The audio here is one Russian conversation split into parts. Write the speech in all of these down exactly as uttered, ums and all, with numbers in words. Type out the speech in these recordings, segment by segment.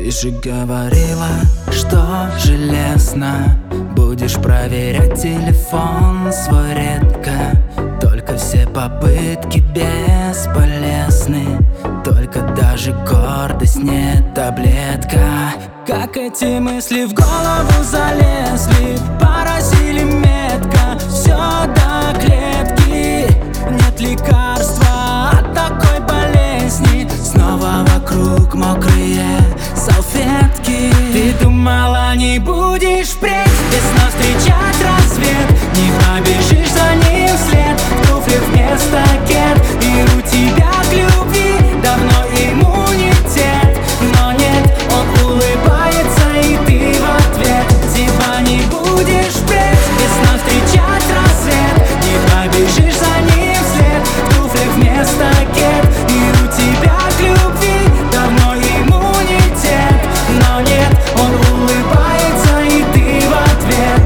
Ты же говорила, что железно будешь проверять телефон свой редко. Только все попытки бесполезны, только даже гордость не таблетка. Как эти мысли в голову залезли, поразили метко, все до клетки. Нет лекарства от такой болезни, снова вокруг мокрые салфетки. Ты думала, не будешь впредь весна встречать рассвет, не побежишь за ним вслед, в туфлях вместо кед. И у тебя к любви давно иммунитет, но нет, он улыбается, и ты в ответ. Типа не будешь впредь весна встречать рассвет, не побежишь за ним вслед, в туфлях вместо кед. И у тебя к любви давно иммунитет, но нет, он улыбается, и ты в ответ.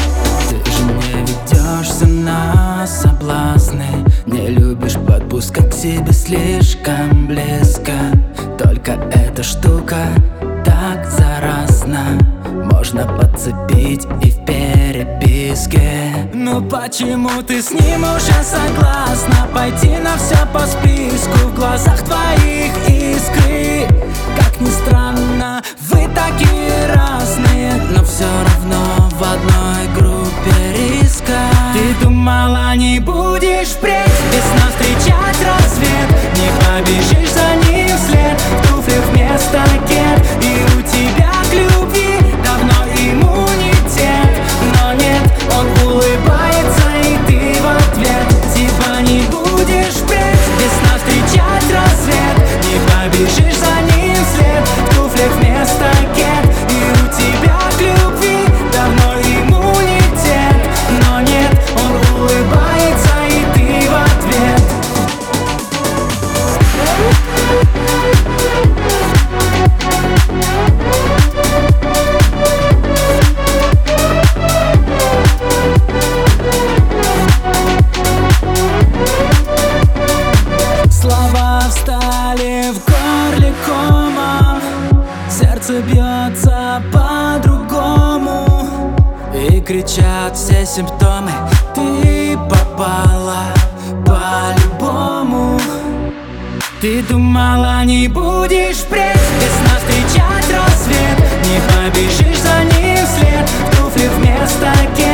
Ты же не ведешься на соблазны, не любишь подпускать к себе слишком близко. Только эта штука так заразна, можно подцепить и в переписке. Ну почему ты с ним уже согласна пойти на все по списку? В глазах твоих искры, как ни странно, вы такие разные, но все равно в одной группе риска. Ты думала, не будешь впредь весна встречать рассвет, не побежишь за ним вслед, в туфлях вместо кед. И у тебя к любви давно иммунитет, но нет, он улыбается, и ты в ответ. Типа не будешь впредь весна встречать рассвет, не побежишь за ним вслед, в туфлях вместо кед. И у тебя к любви давно иммунитет, но нет, он улыбается, и ты в ответ. Слова встали в горле комом, сердце бьется по-другому, и кричат все симптомы: ты попала по-любому. Ты думала, не будешь впредь весна встречать рассвет, не побежишь за ним вслед, в туфлях вместо кед.